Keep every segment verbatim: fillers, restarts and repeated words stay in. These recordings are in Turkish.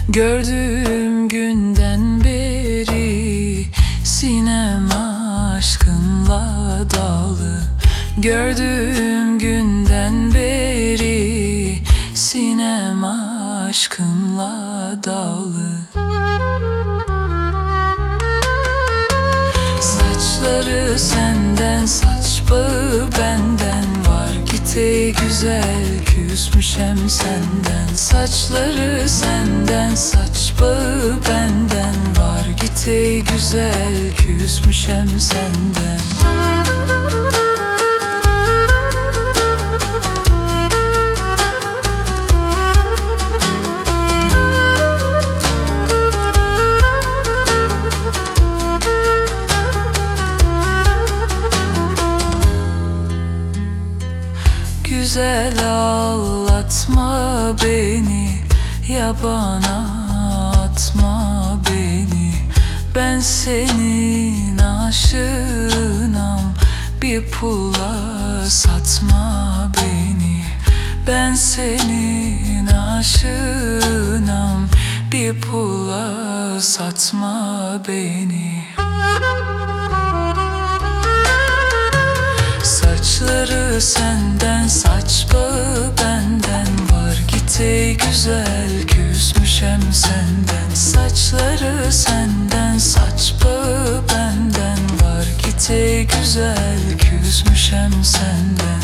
Gördüğüm günden beri sinem aşkınla dağlı. Gördüğüm günden beri sinem aşkınla dağlı. Saçları senden, saç bağı benden. Var git ey güzel, küsmüşem senden. Saçları senden, saç bağı benden. Var git ey güzel, küsmüşem senden. Güzel ağlatma beni, yabana atma beni. Ben senin aşığınam, bir pula satma beni. Ben senin aşığınam, bir pula satma beni. Saçları senden, saç bağı benden. Var git ey güzel, küsmüşem senden. Saçları senden, saç bağı benden. Var git ey güzel, küsmüşem senden.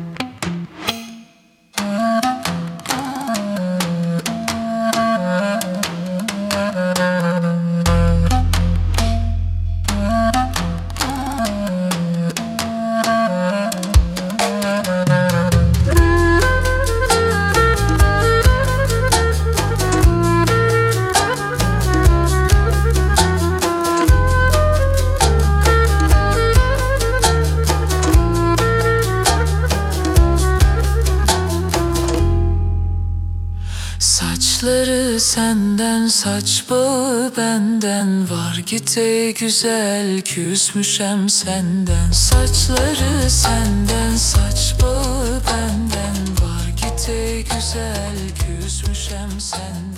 Saçları senden, saç bağı benden. Var git ey güzel, küsmüşem senden. Saçları senden, saç bağı benden. Var git ey güzel, küsmüşem senden.